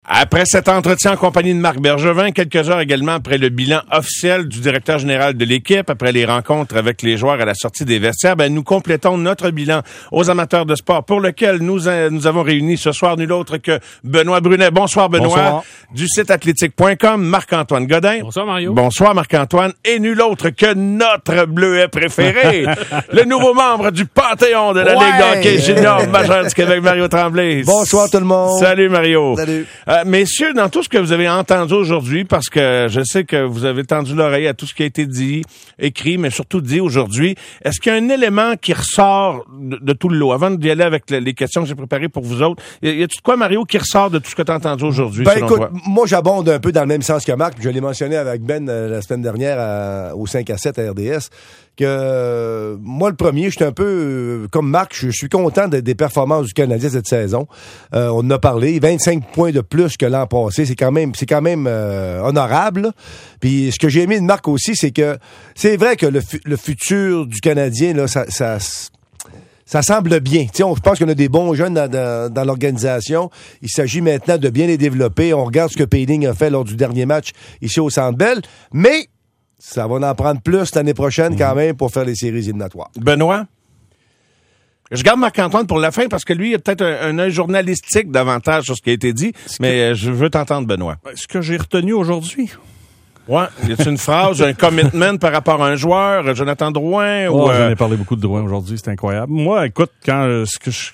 Après cet entretien en compagnie de Marc Bergevin, quelques heures également après le bilan officiel du directeur général de l'équipe, après les rencontres avec les joueurs à la sortie des vestiaires, nous complétons notre bilan aux amateurs de sport pour lequel nous avons réuni ce soir nul autre que Benoît Brunet. Bonsoir Benoît. Bonsoir. Du site athlétique.com, Marc-Antoine Godin. Bonsoir Mario. Bonsoir Marc-Antoine. Et nul autre que notre bleuet préféré, le nouveau membre du Panthéon de la Ligue de hockey junior majeur du Québec, Mario Tremblay. Bonsoir tout le monde. Salut Mario. Salut. Messieurs, dans tout ce que vous avez entendu aujourd'hui, parce que je sais que vous avez tendu l'oreille à tout ce qui a été dit, écrit, mais surtout dit aujourd'hui, est-ce qu'il y a un élément qui ressort de tout le lot? Avant d'y aller avec les questions que j'ai préparées pour vous autres, y a-tu de quoi, Mario, qui ressort de tout ce que tu as entendu aujourd'hui? Écoute, moi j'abonde un peu dans le même sens que Marc, je l'ai mentionné avec Ben la semaine dernière au 5 à 7 à RDS, que moi le premier, j'étais un peu comme Marc, je suis content des performances du Canadien cette saison. On en a parlé, 25 points de plus que l'an passé, c'est quand même honorable. Là. Puis ce que j'ai aimé de Marc aussi, c'est que c'est vrai que le futur du Canadien, là, ça semble bien. Je pense qu'on a des bons jeunes dans l'organisation. Il s'agit maintenant de bien les développer. On regarde ce que Payling a fait lors du dernier match ici au Centre Bell. Mais ça va en prendre plus l'année prochaine quand même pour faire les séries éliminatoires. Benoît? Je garde Marc-Antoine pour la fin parce que lui, il a peut-être un œil journalistique davantage sur ce qui a été dit. Mais je veux t'entendre, Benoît. Ce que j'ai retenu aujourd'hui... Ouais. Y a-t-il une phrase, un commitment par rapport à un joueur, Jonathan Drouin? J'en ai parlé beaucoup de Drouin aujourd'hui, c'est incroyable. Moi, écoute, ce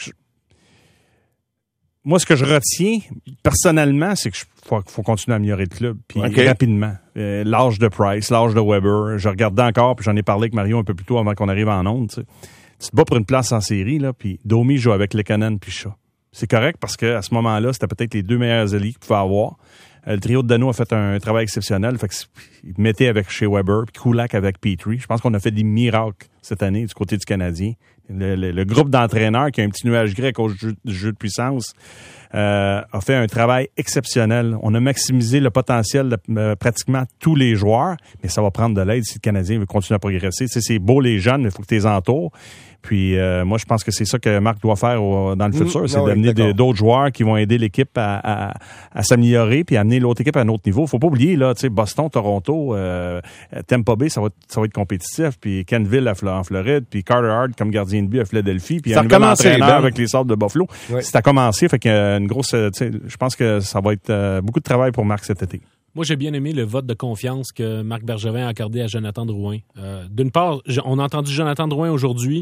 que je retiens personnellement, c'est que faut continuer à améliorer le club, puis rapidement. L'âge de Price, l'âge de Weber, je regardais encore, puis j'en ai parlé avec Mario un peu plus tôt avant qu'on arrive en onde. Tu te bats pour une place en série, là, puis Domi joue avec Lekanen puis Shaw. C'est correct parce que à ce moment-là, c'était peut-être les deux meilleurs alliés qu'il pouvait avoir. Le trio de Dano a fait un travail exceptionnel. Fait qu'il mettait avec Shea Weber, puis Kulak avec Petrie. Je pense qu'on a fait des miracles cette année du côté du Canadien. Le groupe d'entraîneurs qui a un petit nuage grec au jeu de puissance a fait un travail exceptionnel. On a maximisé le potentiel de pratiquement tous les joueurs, mais ça va prendre de l'aide si le Canadien veut continuer à progresser. C'est beau les jeunes, mais il faut que tu les entoures. Puis moi, je pense que c'est ça que Marc doit faire dans le futur, c'est d'amener d'autres joueurs qui vont aider l'équipe à s'améliorer puis amener l'autre équipe à un autre niveau. Faut pas oublier, là, tu sais, Boston, Toronto, Tampa Bay, ça va être compétitif. Puis Kenville en Floride, puis Carter Hart comme gardien de but à Philadelphie, puis un nouvel entraîneur avec les Sabres de Buffalo. Oui. Ça a commencé, fait qu'il y a une grosse... je pense que ça va être beaucoup de travail pour Marc cet été. Moi, j'ai bien aimé le vote de confiance que Marc Bergevin a accordé à Jonathan Drouin. D'une part, on a entendu Jonathan Drouin aujourd'hui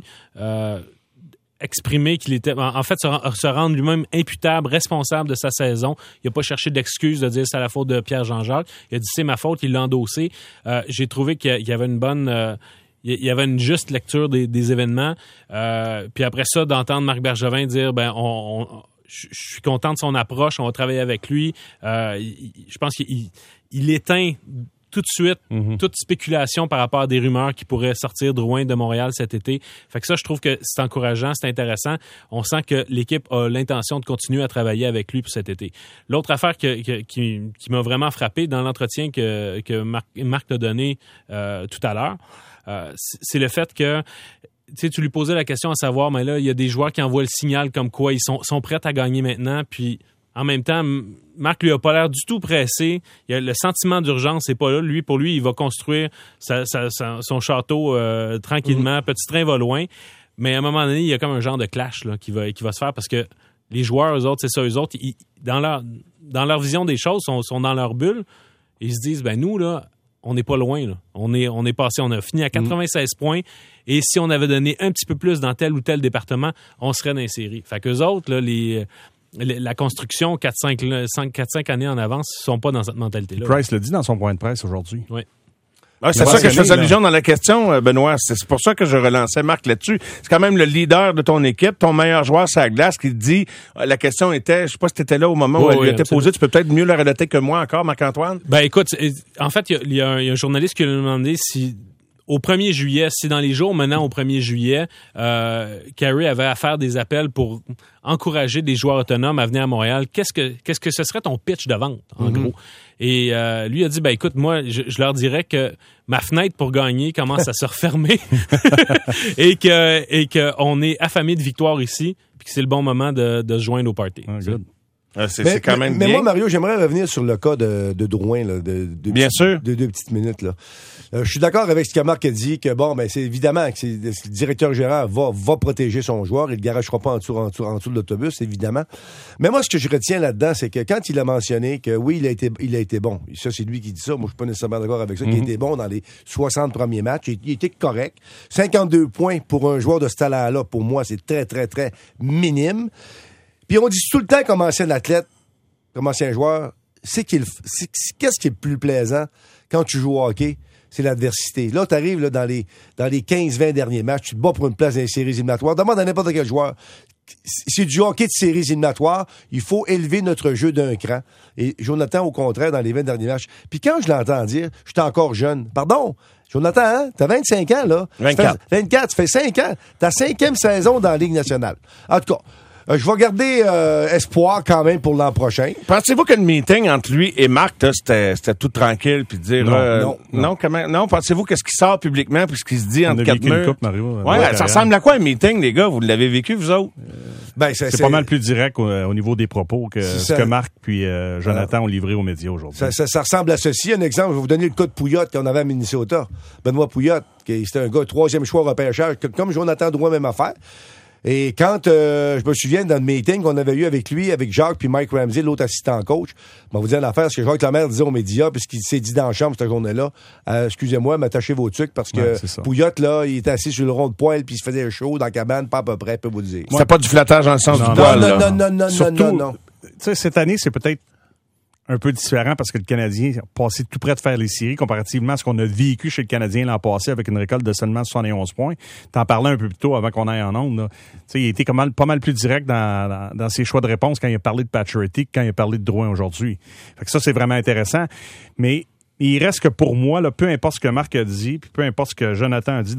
exprimer qu'il était... En fait, se rendre lui-même imputable, responsable de sa saison. Il n'a pas cherché d'excuses de dire c'est la faute de Pierre Jean-Jacques. Il a dit c'est ma faute, il l'a endossé. J'ai trouvé qu'il y avait une bonne... il y avait une juste lecture des événements. Puis après ça, d'entendre Marc Bergevin dire je suis content de son approche, on va travailler avec lui. Je pense qu'il éteint tout de suite toute spéculation par rapport à des rumeurs qui pourraient sortir Drouin de Montréal cet été. Fait que ça, je trouve que c'est encourageant, c'est intéressant. On sent que l'équipe a l'intention de continuer à travailler avec lui pour cet été. L'autre affaire qui m'a vraiment frappé dans l'entretien que Marc a donné tout à l'heure, c'est le fait que tu lui posais la question à savoir, mais là, il y a des joueurs qui envoient le signal comme quoi ils sont prêts à gagner maintenant, puis en même temps, Marc lui a pas l'air du tout pressé. Il y a le sentiment d'urgence, c'est pas là. Pour lui, il va construire son château tranquillement. Petit train va loin. Mais à un moment donné, il y a comme un genre de clash là, qui va se faire parce que les joueurs, eux autres, c'est ça, eux autres, dans leur vision des choses, sont dans leur bulle. Ils se disent, nous, là, on n'est pas loin. Là. On est passé, on a fini à 96 points. Et si on avait donné un petit peu plus dans tel ou tel département, on serait dans les séries. Fait qu'eux autres, là, la construction 4-5 années en avance, ils ne sont pas dans cette mentalité-là. Price l'a dit dans son point de presse aujourd'hui. Oui. C'est ça que je fais allusion dans la question, Benoît. C'est pour ça que je relançais Marc là-dessus. C'est quand même le leader de ton équipe, ton meilleur joueur sur la glace, qui dit, la question était, je sais pas si tu étais là au moment où elle lui était posée, tu peux peut-être mieux la relater que moi encore, Marc-Antoine? Écoute, en fait, il y a un journaliste qui lui a demandé si... Au 1er juillet, si dans les jours menant au 1er juillet, Carey avait à faire des appels pour encourager des joueurs autonomes à venir à Montréal, qu'est-ce que ce serait ton pitch de vente, en gros? Et lui a dit, écoute, moi, je leur dirais que ma fenêtre pour gagner commence à se refermer et que on est affamé de victoire ici, puis que c'est le bon moment de se joindre au party. Good. C'est quand même bien. Mais moi, Mario, j'aimerais revenir sur le cas de Drouin, là, bien sûr. De 2 petites minutes, là. Je suis d'accord avec ce que Marc a dit, que bon, ben, c'est évidemment que le directeur général va protéger son joueur. Il ne le garagera pas en dessous de l'autobus, évidemment. Mais moi, ce que je retiens là-dedans, c'est que quand il a mentionné que oui, il a été bon. Ça, c'est lui qui dit ça. Moi, je suis pas nécessairement d'accord avec ça. Qu'il a été bon dans les 60 premiers matchs. Il était correct. 52 points pour un joueur de ce talent-là, pour moi, c'est très, très, très minime. Puis on dit tout le temps comme ancien athlète, comme ancien joueur, qu'est-ce qui est le plus plaisant quand tu joues au hockey? C'est l'adversité. Là, tu arrives dans les 15-20 derniers matchs, tu te bats pour une place dans les séries éliminatoires. Demande à n'importe quel joueur. C'est du hockey de séries éliminatoires. Il faut élever notre jeu d'un cran. Et Jonathan, au contraire, dans les 20 derniers matchs. Puis quand je l'entends dire, je suis encore jeune. Pardon, Jonathan, hein? T'as 25 ans, là. 24. 24, ça fait 5 ans. Ta 5e saison dans la Ligue nationale. En tout cas, je vais garder espoir quand même pour l'an prochain. Pensez-vous que le meeting entre lui et Marc, là, c'était tout tranquille, puis dire non, pensez-vous que ce qui sort publiquement puis ce qui se dit entre quatre murs? Coupe, Mario, ça ressemble à quoi un meeting, les gars? Vous l'avez vécu, vous autres? C'est pas mal plus direct au niveau des propos que ce que Marc puis Jonathan ont livré aux médias aujourd'hui. Ça ressemble à ceci. Un exemple, je vais vous donner le cas de Pouillotte qu'on avait à Minnesota. Benoît Pouillotte, c'était un gars 3e choix au repêchage, comme Jonathan Drouin, même affaire. Et quand je me souviens dans le meeting qu'on avait eu avec lui, avec Jacques puis Mike Ramsey, l'autre assistant coach, on va vous dire une affaire, ce que Jacques Lemaire disait aux médias, puisqu'il s'est dit dans la chambre cette journée-là, excusez-moi, m'attachez vos trucs, parce que Pouillotte, là, il était assis sur le rond de poêle, puis il se faisait chaud dans la cabane, pas à peu près, peut vous le dire. C'était pas du flattage dans le sens du poil, là. Non. Tu sais, cette année, c'est peut-être un peu différent parce que le Canadien a passé tout près de faire les séries comparativement à ce qu'on a vécu chez le Canadien l'an passé avec une récolte de seulement 71 points. T'en parlais un peu plus tôt avant qu'on aille en ondes. Il a été pas mal plus direct dans ses choix de réponse quand il a parlé de Pacioretty que quand il a parlé de Drouin aujourd'hui. Fait que ça, c'est vraiment intéressant. Mais il reste que pour moi, là, peu importe ce que Marc a dit, puis peu importe ce que Jonathan a dit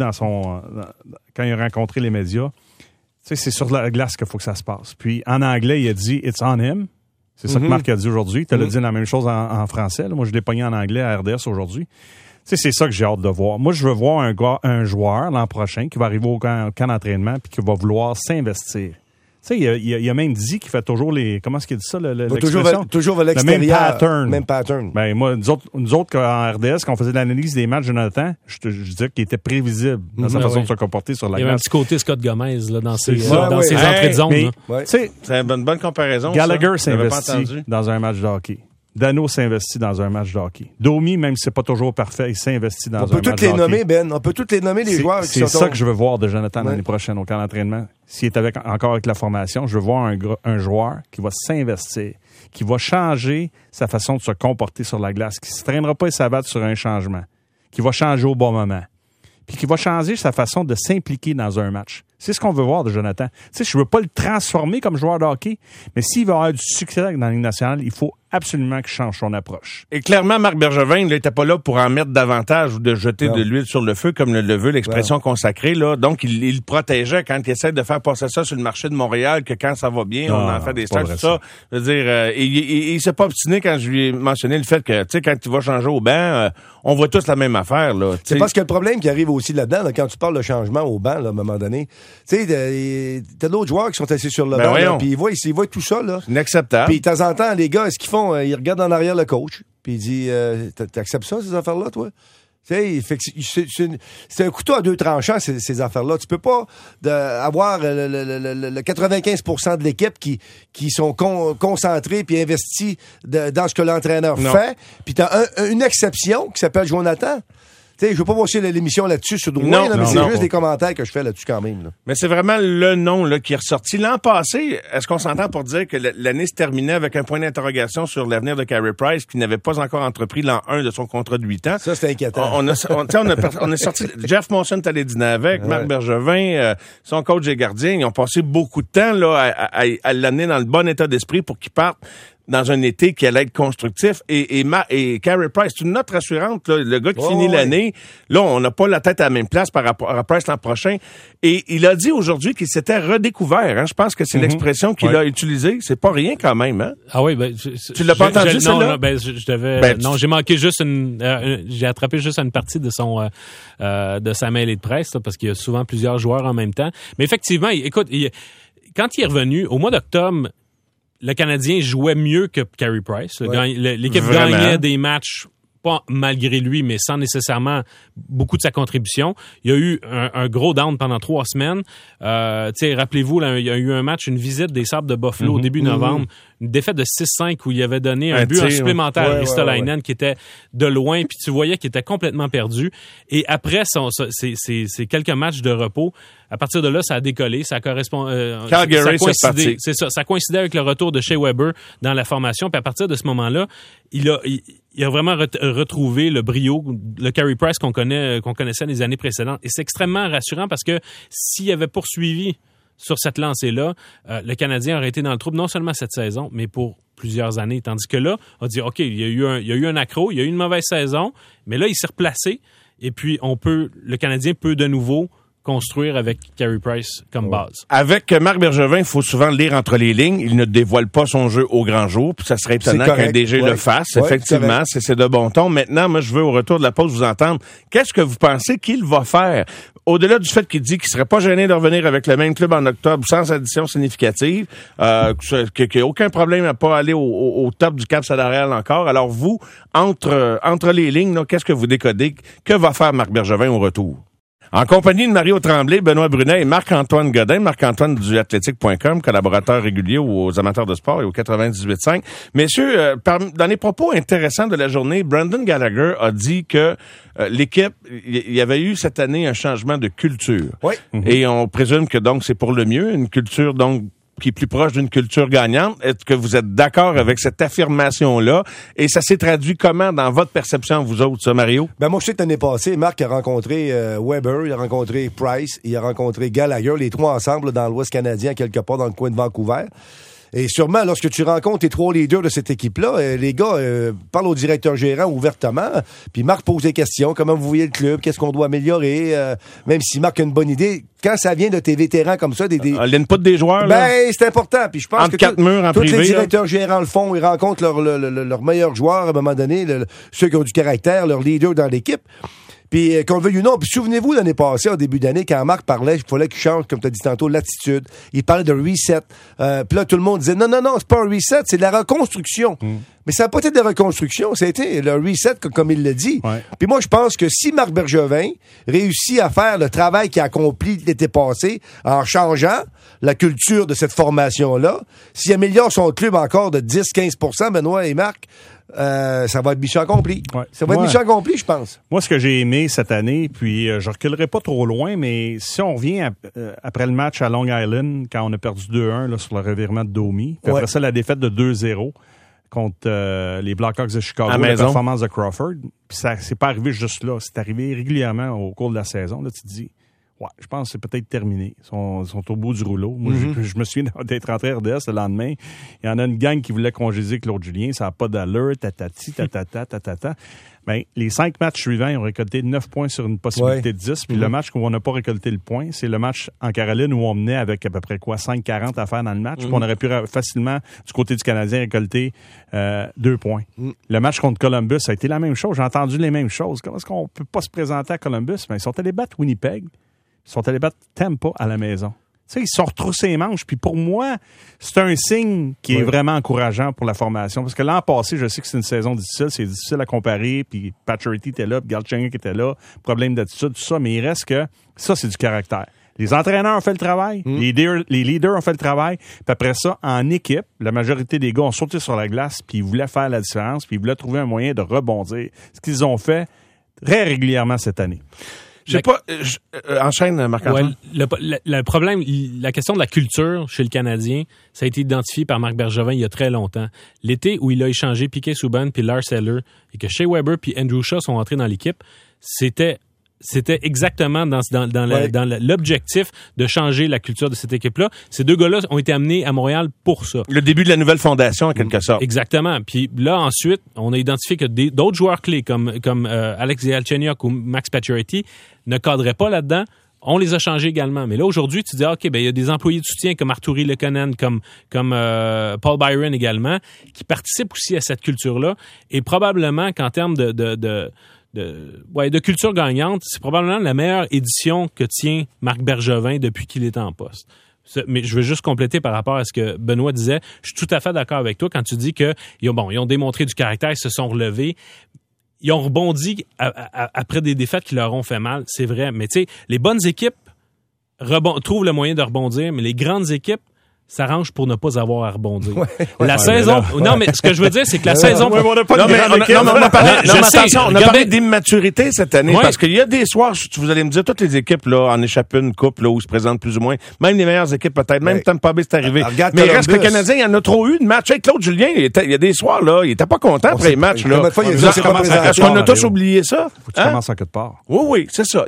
quand il a rencontré les médias, c'est sur la glace qu'il faut que ça se passe. Puis en anglais, il a dit « It's on him ». C'est ça que Marc a dit aujourd'hui. Tu as dit la même chose en français. Là. Moi, je l'ai pogné en anglais à RDS aujourd'hui. C'est ça que j'ai hâte de voir. Moi, je veux voir un joueur l'an prochain qui va arriver au camp d'entraînement puis qui va vouloir s'investir. Tu sais, il a même dit qu'il fait toujours comment est-ce qu'il dit ça, toujours vers l'extérieur. Même pattern. Ben, moi, nous autres en RDS, quand on faisait l'analyse des matchs de Jonathan, je disais qu'il était prévisible dans sa façon de se comporter sur la glace. Il y avait un petit côté Scott Gomez, là, dans ses entrées de zone. C'est une bonne comparaison. Gallagher s'investit dans un match de hockey. Dano s'investit dans un match de hockey. Domi, même si c'est pas toujours parfait, il s'investit dans un match de hockey. On peut toutes les nommer, Ben. On peut toutes les nommer, les joueurs qui sont... C'est ça que je veux voir de Jonathan l'année prochaine au camp d'entraînement. S'il est encore avec la formation, je veux voir un joueur qui va s'investir, qui va changer sa façon de se comporter sur la glace, qui ne se traînera pas et s'abattre sur un changement, qui va changer au bon moment, puis qui va changer sa façon de s'impliquer dans un match. C'est ce qu'on veut voir de Jonathan. Tu sais, je veux pas le transformer comme joueur de hockey, mais s'il veut avoir du succès dans la Ligue nationale, il faut absolument qu'il change son approche. Et clairement, Marc Bergevin, il n'était pas là pour en mettre davantage ou de jeter de l'huile sur le feu, comme le veut l'expression consacrée, là. Donc, il protégeait quand il essaie de faire passer ça sur le marché de Montréal, que quand ça va bien, on en fait des stats, tout ça. Je veux dire, il s'est pas obstiné quand je lui ai mentionné le fait que, tu sais, quand tu vas changer au banc, on voit tous la même affaire, là. C'est parce que le problème qui arrive aussi là-dedans, là, quand tu parles de changement au banc, là, à un moment donné, tu sais, t'as d'autres joueurs qui sont assis sur le banc, puis ils voient tout ça, là. C'est inacceptable. Puis de temps en temps, les gars, ce qu'ils font, ils regardent en arrière le coach, puis il dit t'acceptes ça, ces affaires-là, toi? Tu sais, c'est un couteau à 2 tranchants, ces affaires-là. Tu peux pas avoir le 95% de l'équipe qui sont concentrés puis investis dans ce que l'entraîneur fait. Puis t'as une exception qui s'appelle Jonathan. Tu sais, je veux pas voir l'émission là-dessus sur Drouin, mais c'est juste des commentaires que je fais là-dessus quand même. Là. Mais c'est vraiment le nom là, qui est ressorti. L'an passé, est-ce qu'on s'entend pour dire que l'année se terminait avec un point d'interrogation sur l'avenir de Carey Price, qui n'avait pas encore entrepris l'an 1 de son contrat de 8 ans? Ça, c'était inquiétant. On est sorti... Jeff Monson est allé dîner avec, Marc Bergevin, son coach et gardien. Ils ont passé beaucoup de temps là à l'amener dans le bon état d'esprit pour qu'il parte dans un été qui allait être constructif. Et Carey Price, c'est une note rassurante, là, le gars qui finit l'année. Là, on n'a pas la tête à la même place par rapport à Price l'an prochain. Et il a dit aujourd'hui qu'il s'était redécouvère. Hein. Je pense que c'est l'expression qu'il a utilisée. C'est pas rien quand même. Hein? Ah oui, ben... Tu l'as pas entendu, celle-là? Non, ben, je devais... non, j'ai manqué juste j'ai attrapé juste une partie de de sa mêlée de presse, là, parce qu'il y a souvent plusieurs joueurs en même temps. Mais effectivement, écoute, quand il est revenu, au mois d'octobre, le Canadien jouait mieux que Carey Price. L'équipe Vraiment. gagnait des matchs, pas malgré lui, mais sans nécessairement beaucoup de sa contribution. Il y a eu un gros down pendant 3 semaines. Rappelez-vous, là, il y a eu un match, une visite des Sabres de Buffalo au début novembre, une défaite de 6-5 où il avait donné un but en supplémentaire à Ristolainen qui était de loin, puis tu voyais qu'il était complètement perdu. Et après ces quelques matchs de repos, à partir de là, ça a décollé. Ça correspond. Calgary, c'est parti. C'est ça. Ça coïncidait avec le retour de Shea Weber dans la formation. Puis à partir de ce moment-là, il a vraiment retrouvé le brio, le Carey Price qu'on connaissait les années précédentes. Et c'est extrêmement rassurant parce que s'il avait poursuivi sur cette lancée-là, le Canadien aurait été dans le trouble non seulement cette saison, mais pour plusieurs années. Tandis que là, on dit, OK, il y a eu un accro, il y a eu une mauvaise saison, mais là, il s'est replacé. Et puis, le Canadien peut de nouveau construire avec Carey Price comme base. Avec Marc Bergevin, il faut souvent lire entre les lignes. Il ne dévoile pas son jeu au grand jour. Puis ça serait étonnant qu'un DG le fasse. Effectivement, c'est de bon ton. Maintenant, moi, je veux au retour de la pause vous entendre. Qu'est-ce que vous pensez qu'il va faire? Au-delà du fait qu'il dit qu'il serait pas gêné de revenir avec le même club en octobre sans addition significative, qu'il n'y a aucun problème à pas aller au top du cap salarial encore. Alors vous, entre les lignes, là, qu'est-ce que vous décodez? Que va faire Marc Bergevin au retour? En compagnie de Mario Tremblay, Benoît Brunet et Marc-Antoine Godin. Marc-Antoine du athlétique.com, collaborateur régulier aux amateurs de sport et au 98.5. Messieurs, dans les propos intéressants de la journée, Brendan Gallagher a dit que l'équipe, il y avait eu cette année un changement de culture. Oui. Et on présume que donc c'est pour le mieux, une culture donc qui est plus proche d'une culture gagnante. Est-ce que vous êtes d'accord avec cette affirmation-là? Et ça s'est traduit comment dans votre perception, vous autres, ça, Mario? Ben moi, je sais que l'année passée, Marc a rencontré Weber, il a rencontré Price, il a rencontré Gallagher, les trois ensemble dans l'Ouest canadien, quelque part dans le coin de Vancouver. Et sûrement, lorsque tu rencontres les 3 leaders de cette équipe-là, les gars parlent au directeur gérant ouvertement, puis Marc pose des questions. Comment vous voyez le club? Qu'est-ce qu'on doit améliorer? Même si Marc a une bonne idée, quand ça vient de tes vétérans comme ça, l'input des joueurs, là? Ben, c'est important. Puis je pense entre quatre murs en tous privé, les directeurs gérants le font. Ils rencontrent leurs meilleurs joueurs à un moment donné, ceux qui ont du caractère, leurs leaders dans l'équipe. Puis qu'on le veuille ou non. Puis souvenez-vous, l'année passée, au début d'année, quand Marc parlait, il fallait qu'il change, comme tu as dit tantôt, l'attitude. Il parlait de reset. Puis là, tout le monde disait, non, c'est pas un reset, c'est de la reconstruction. Mais ça n'a pas été de la reconstruction, ça a été le reset, comme il l'a dit. Ouais. Puis moi, je pense que si Marc Bergevin réussit à faire le travail qu'il a accompli l'été passé, en changeant la culture de cette formation-là, s'il améliore son club encore de 10-15%, Benoît et Marc, ça va être mission accompli. Ouais. Ça va être mission accompli, je pense. Moi, ce que j'ai aimé cette année, puis je reculerai pas trop loin, mais si on revient après le match à Long Island, quand on a perdu 2-1 là, sur le revirement de Domi, puis après ça, la défaite de 2-0 contre les Blackhawks de Chicago, la performance de Crawford, puis ça c'est pas arrivé juste là, c'est arrivé régulièrement au cours de la saison. Là, tu te dis, ouais, je pense que c'est peut-être terminé. Ils sont au bout du rouleau. Moi, je me souviens d'être rentré à RDS le lendemain. Il y en a une gang qui voulait congédier Claude Julien. Ça n'a pas d'allure, tatati, tatata. Ben, les 5 matchs suivants, ils ont récolté 9 points sur une possibilité de 10. Puis le match où on n'a pas récolté le point, c'est le match en Caroline où on menait avec à peu près 5-40 à faire dans le match. Puis on aurait pu facilement, du côté du Canadien, récolter 2 points. Le match contre Columbus, ça a été la même chose. J'ai entendu les mêmes choses. Comment est-ce qu'on peut pas se présenter à Columbus? Ben, ils sont allés battre Winnipeg. Ils sont allés battre Tampa à la maison. Tu sais, ils se sont retroussés les manches. Puis pour moi, c'est un signe qui est vraiment encourageant pour la formation. Parce que l'an passé, je sais que c'est une saison difficile. C'est difficile à comparer. Puis Pacioretty était là, puis Galchenyuk était là. Problème d'attitude, tout ça. Mais il reste que ça, c'est du caractère. Les entraîneurs ont fait le travail. Les leaders ont fait le travail. Puis après ça, en équipe, la majorité des gars ont sauté sur la glace. Puis ils voulaient faire la différence. Puis ils voulaient trouver un moyen de rebondir. Ce qu'ils ont fait très régulièrement cette année. Enchaîne, Marc-Antoine. Ouais, le problème, la question de la culture chez le Canadien, ça a été identifié par Marc Bergevin il y a très longtemps. L'été où il a échangé Piquet Subban puis Lars Eller et que Shea Weber puis Andrew Shaw sont entrés dans l'équipe, c'était exactement dans l'objectif de changer la culture de cette équipe-là. Ces 2 gars-là ont été amenés à Montréal pour ça. Le début de la nouvelle fondation, en quelque sorte. Exactement. Puis là, ensuite, on a identifié que d'autres joueurs clés comme Alex Galchenyuk ou Max Pacioretty ne cadraient pas là-dedans. On les a changés également. Mais là, aujourd'hui, tu dis, OK, ben il y a des employés de soutien comme Arturi Lekonen, comme Paul Byron également, qui participent aussi à cette culture-là. Et probablement qu'en termes de culture gagnante, c'est probablement la meilleure édition que tient Marc Bergevin depuis qu'il est en poste. Mais je veux juste compléter par rapport à ce que Benoît disait. Je suis tout à fait d'accord avec toi quand tu dis que ils ont démontré du caractère, ils se sont relevés. Ils ont rebondi après des défaites qui leur ont fait mal, c'est vrai. Mais tu sais, les bonnes équipes trouvent le moyen de rebondir, mais les grandes équipes s'arrange pour ne pas avoir à rebondir. La saison... Non, mais ce que je veux dire, c'est que la saison... on a parlé d'immaturité cette année, parce qu'il y a des soirs, vous allez me dire, toutes les équipes là en échappent une coupe là, où ils se présentent plus ou moins. Même les meilleures équipes peut-être. Même Tampa Bay, c'est arrivé. Mais il reste que le Canadien, il y en a trop eu de matchs. Avec Claude Julien, il y a des soirs, là, il était pas content après les matchs. Là. Est-ce qu'on a tous oublié ça? Faut que tu commences en quelque part. Oui, c'est ça.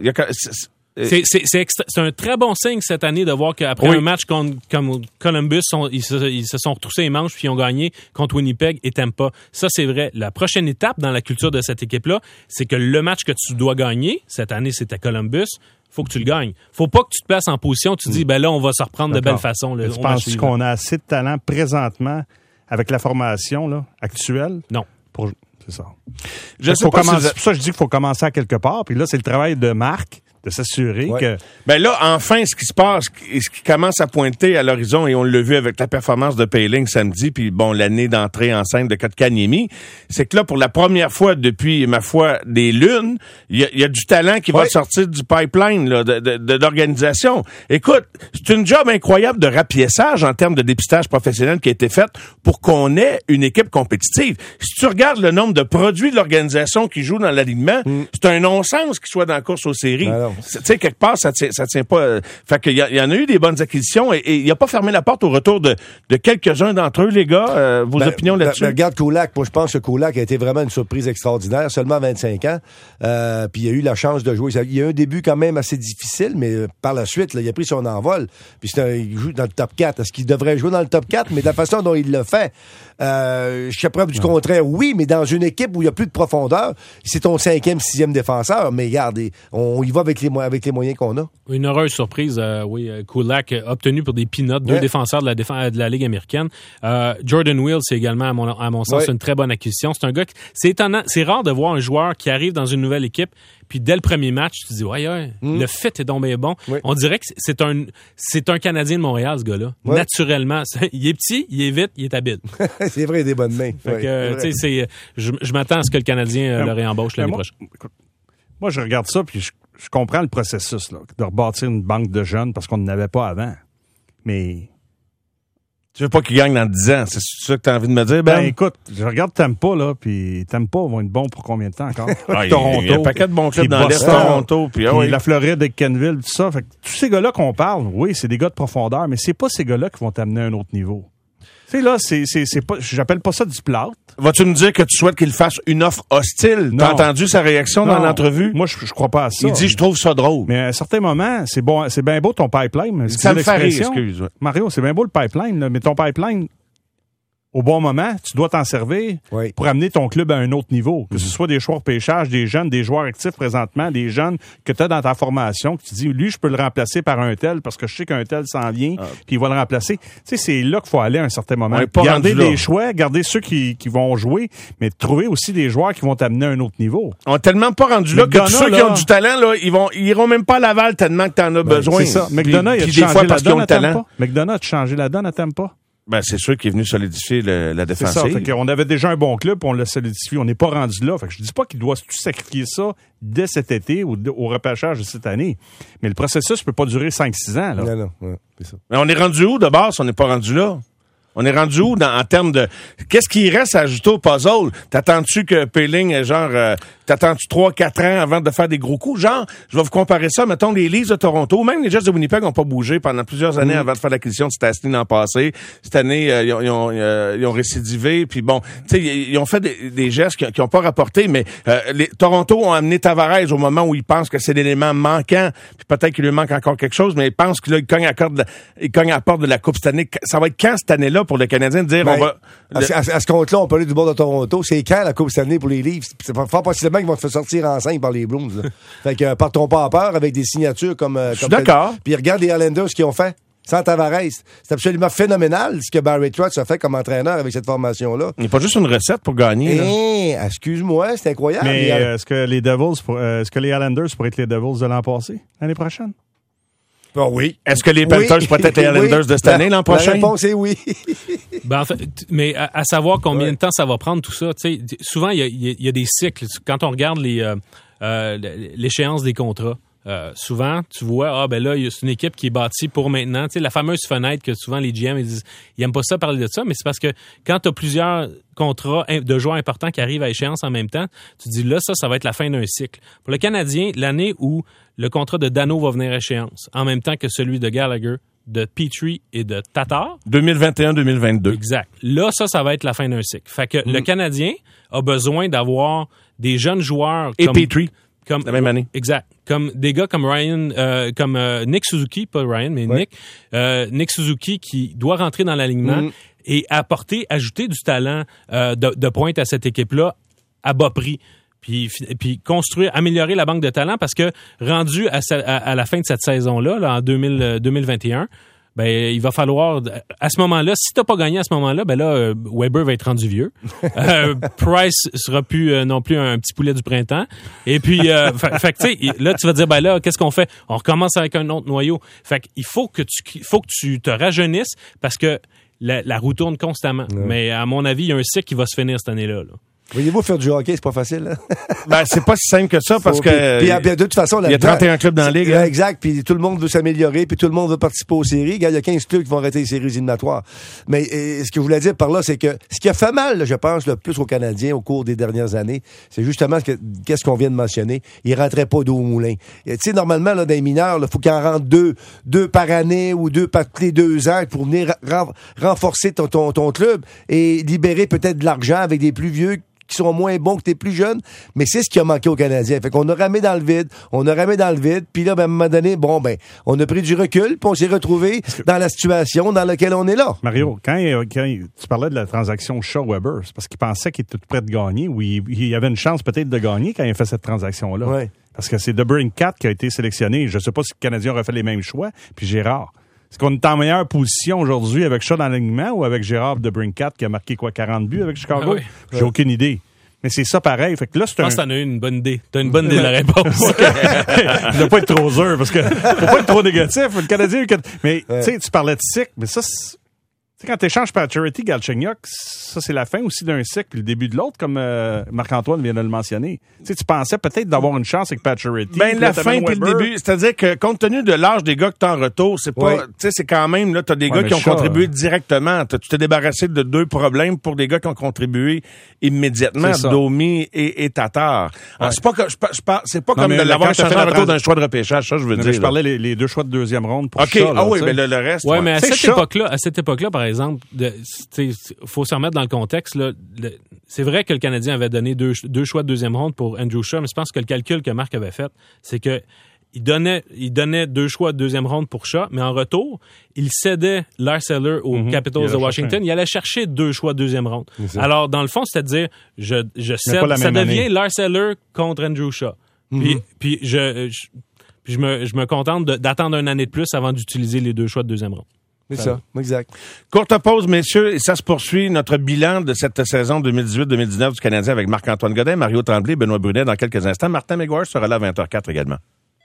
C'est un très bon signe cette année de voir qu'après un match comme Columbus, ils se sont retroussés les manches puis ils ont gagné contre Winnipeg et Tampa. Ça, c'est vrai. La prochaine étape dans la culture de cette équipe-là, c'est que le match que tu dois gagner, cette année, c'était Columbus, faut que tu le gagnes. Faut pas que tu te places en position, tu te dis, ben là, on va se reprendre de belle façon. Tu penses qu'on a assez de talent présentement avec la formation là, actuelle? Non. C'est ça. C'est pour ça que je dis qu'il faut commencer à quelque part. Puis là, c'est le travail de Marc de s'assurer que... Ben là, enfin, ce qui se passe, ce qui commence à pointer à l'horizon, et on l'a vu avec la performance de Poehling samedi, puis bon, l'année d'entrée en scène de Kotkaniemi, c'est que là, pour la première fois depuis, ma foi, des lunes, il y a du talent qui va sortir du pipeline là, d'organisation. Écoute, c'est une job incroyable de rapiessage en termes de dépistage professionnel qui a été faite pour qu'on ait une équipe compétitive. Si tu regardes le nombre de produits de l'organisation qui jouent dans l'alignement, c'est un non-sens qu'ils soient dans la course aux séries. Tu sais, quelque part, ça tient pas. Fait qu'il y en a eu des bonnes acquisitions et il a pas fermé la porte au retour de quelques-uns d'entre eux, les gars. Vos opinions là-dessus? Regarde Kulak. Moi, je pense que Kulak a été vraiment une surprise extraordinaire. Seulement 25 ans. Puis il a eu la chance de jouer. Il y a eu un début quand même assez difficile, mais par la suite, là, il a pris son envol. Puis il joue dans le top 4. Est-ce qu'il devrait jouer dans le top 4? Mais de la façon dont il l'a fait, je suis preuve du contraire. Oui, mais dans une équipe où il n'y a plus de profondeur, c'est ton 5e, 6e défenseur. Mais regarde, on y va avec les moyens qu'on a. Une heureuse surprise, Kulak obtenu pour des peanuts, 2 défenseurs de la Ligue américaine. Jordan Will, c'est également, à mon sens, une très bonne acquisition. C'est un gars c'est étonnant, c'est rare de voir un joueur qui arrive dans une nouvelle équipe, puis dès le premier match, tu te dis, le fit est donc bien bon. Oui. On dirait que c'est un Canadien de Montréal, ce gars-là. Oui. Naturellement. Il est petit, il est vite, il est habile. C'est vrai, il a des bonnes mains. Je m'attends à ce que le Canadien le réembauche l'année prochaine. Moi, je regarde ça, puis je comprends le processus là, de rebâtir une banque de jeunes parce qu'on n'en avait pas avant. Mais... Tu veux pas qu'ils gagnent dans 10 ans, c'est ça que tu as envie de me dire, Ben? Écoute, je regarde Tampa, là, puis Tampa vont être bons pour combien de temps encore? Toronto. Il y a un paquet de bons clubs dans l'Est, Toronto, puis la Floride avec Kenville, tout ça. Fait que tous ces gars-là qu'on parle, oui, c'est des gars de profondeur, mais c'est pas ces gars-là qui vont t'amener à un autre niveau. Tu sais, là, c'est pas, j'appelle pas ça du plâtre. Vas-tu me dire que tu souhaites qu'il fasse une offre hostile? T'as entendu sa réaction dans l'entrevue? Moi, je crois pas à ça. Il dit, je trouve ça drôle. Mais à un certain moment, c'est bon, c'est bien beau ton pipeline. Ça me fait rire, excuse. Mario, c'est bien beau le pipeline, là, mais ton pipeline, au bon moment, tu dois t'en servir pour amener ton club à un autre niveau. Que ce soit des choix de pêchage, des jeunes, des joueurs actifs présentement, des jeunes que tu as dans ta formation, que tu dis, lui, je peux le remplacer par un tel parce que je sais qu'un tel s'en vient, puis il va le remplacer. Tu sais, c'est là qu'il faut aller à un certain moment. Garder des choix, garder ceux qui vont jouer, mais trouver aussi des joueurs qui vont t'amener à un autre niveau. On n'est tellement pas rendu là que tous ceux qui ont du talent, là, ils iront même pas à Laval tellement que tu en as besoin. C'est ça. McDonough, il a changé la donne à Tampa. McDonough a changé la donne à Tampa. Ben, c'est sûr qu'il est venu solidifier la défensive. C'est ça. Fait qu'on avait déjà un bon club, on l'a solidifié. On n'est pas rendu là. Fait que je dis pas qu'il doit tout sacrifier ça dès cet été ou au repêchage de cette année. Mais le processus peut pas durer 5-6 ans, là. Non, c'est ça. Mais on est rendu où de base? On n'est pas rendu là. On est rendu où en termes de... Qu'est-ce qui reste à ajouter au puzzle? T'attends-tu que Poehling est genre... T'attends-tu 3-4 ans avant de faire des gros coups? Genre, je vais vous comparer ça, mettons, les Leafs de Toronto, même les Jets de Winnipeg n'ont pas bougé pendant plusieurs années avant de faire l'acquisition de Stastny l'an passé. Cette année, ils ont récidivé, puis bon, tu sais, ils ont fait des gestes qui ont pas rapporté, mais Toronto ont amené Tavares au moment où ils pensent que c'est l'élément manquant, puis peut-être qu'il lui manque encore quelque chose, mais ils pensent qu'il cogne à la porte de la Coupe cette année. Ça va être quand cette année-là pour le Canadien de dire on va... À ce compte-là, on parlait du bord de Toronto. C'est quand la Coupe cette année pour les Leafs? C'est fort possiblement qu'ils vont te faire sortir enceinte par les Blues. Fait que partons pas en peur avec des signatures comme... Je suis d'accord. Puis regarde les Islanders, ce qu'ils ont fait. Sans Tavares. C'est absolument phénoménal ce que Barry Trotz a fait comme entraîneur avec cette formation-là. Il n'y a pas juste une recette pour gagner. Excuse-moi, c'est incroyable. Mais est-ce que les Islanders pourraient être les Devils de l'an passé, l'année prochaine? Oh, oui. Est-ce que les Panthers pourraient être les Islanders de cette année l'an prochain? La réponse est oui. En fait, mais à savoir combien de temps ça va prendre, tout ça, tu sais, souvent, il y a des cycles. Quand on regarde l'échéance des contrats, souvent, tu vois, ben là, c'est une équipe qui est bâtie pour maintenant. Tu sais, la fameuse fenêtre que souvent les GM, ils aiment pas ça parler de ça, mais c'est parce que quand tu as plusieurs contrats de joueurs importants qui arrivent à échéance en même temps, tu dis là, ça va être la fin d'un cycle. Pour le Canadien, l'année où le contrat de Dano va venir à échéance, en même temps que celui de Gallagher, de Petrie et de Tatar. 2021-2022. Exact. Là, ça va être la fin d'un cycle. Fait que le Canadien a besoin d'avoir des jeunes joueurs et Petrie. Comme la même année. Exact. Comme des gars comme Ryan, comme Nick Suzuki, pas Ryan, mais Nick Suzuki qui doit rentrer dans l'alignement et ajouter du talent de pointe à cette équipe-là à bas prix. Puis améliorer la banque de talent parce que rendu à la fin de cette saison-là, en 2021, ben il va falloir à ce moment-là, si t'as pas gagné à ce moment-là, ben là Weber va être rendu vieux. Price sera plus non plus un petit poulet du printemps. Et puis fait que tu sais là tu vas dire ben là qu'est-ce qu'on fait? On recommence avec un autre noyau. Fait qu'il faut que tu te rajeunisses parce que la roue tourne constamment. Ouais. Mais à mon avis, il y a un cycle qui va se finir cette année-là. Voyez-vous, faire du hockey, c'est pas facile. Hein? Ben, c'est pas si simple que ça parce que. Puis, de toute façon, il y a 31 clubs dans la ligue. Exact. Puis tout le monde veut s'améliorer. Puis tout le monde veut participer aux séries. Il y a 15 clubs qui vont arrêter les séries éliminatoires. Mais ce que je voulais dire par là, c'est que ce qui a fait mal, je pense, le plus aux Canadiens au cours des dernières années, c'est justement qu'est-ce qu'on vient de mentionner. Ils rentraient pas d'eau au moulin. Tu sais, normalement, là, dans les mineurs, il faut qu'il en rentre deux par année ou deux par les 2 ans pour venir renforcer ton club et libérer peut-être de l'argent avec des plus vieux qui sont moins bons que tes plus jeunes, mais c'est ce qui a manqué aux Canadiens. Fait qu'on a ramé dans le vide, puis là, ben, à un moment donné, on a pris du recul, puis on s'est retrouvé dans la situation dans laquelle on est là. Mario, quand tu parlais de la transaction Shaw-Weber, c'est parce qu'il pensait qu'il était tout prêt de gagner, ou il avait une chance peut-être de gagner quand il a fait cette transaction-là. Ouais. Parce que c'est DeBrincat qui a été sélectionné. Je ne sais pas si le Canadien aurait fait les mêmes choix, puis Gérard. Est-ce qu'on est en meilleure position aujourd'hui avec Shaw dans l'alignement ou avec Gérard DeBrincat qui a marqué 40 buts avec Chicago? Oui. J'ai aucune idée. Mais c'est ça pareil. Fait que là, je pense que t'en as eu une bonne idée. T'as une bonne idée de la réponse. Je ne dois pas être trop dur parce que faut pas être trop négatif. Le Canadien, mais tu sais, tu parlais de cycle, mais ça, tu sais, quand tu échanges Pacioretty, Galchenyuk, ça, c'est la fin aussi d'un cycle puis le début de l'autre, comme Marc-Antoine vient de le mentionner. Tu sais, tu pensais peut-être d'avoir une chance avec Pacioretty. Ben, la fin puis le début. C'est-à-dire que, compte tenu de l'âge des gars que t'as en retour, c'est pas, tu sais, c'est quand même, là, t'as des gars qui ont contribué directement. Tu t'es débarrassé de 2 problèmes pour des gars qui ont contribué immédiatement, Domi et Tatar. Alors, c'est pas que, c'est pas comme de l'avoir changé en retour d'un choix de repêchage, ça, je veux dire. Je parlais les 2 choix de deuxième ronde pour ça. OK, oui, mais le reste. Ouais, mais à cette époque-là, par exemple, faut se remettre dans le contexte, là. C'est vrai que le Canadien avait donné 2 choix de deuxième ronde pour Andrew Shaw, mais je pense que le calcul que Marc avait fait, c'est que il donnait 2 choix de deuxième ronde pour Shaw, mais en retour, il cédait Lars Eller aux Capitals de Washington. Il allait chercher 2 choix de deuxième ronde. Alors, dans le fond, c'est-à-dire, je cède, ça devient Lars Eller contre Andrew Shaw. Puis je me contente d'attendre une année de plus avant d'utiliser les 2 choix de deuxième ronde. C'est ça, exact. Courte pause, messieurs, et ça se poursuit notre bilan de cette saison 2018-2019 du Canadien avec Marc-Antoine Godin, Mario Tremblay, Benoît Brunet dans quelques instants. Martin Maguire sera là à 20h04 également.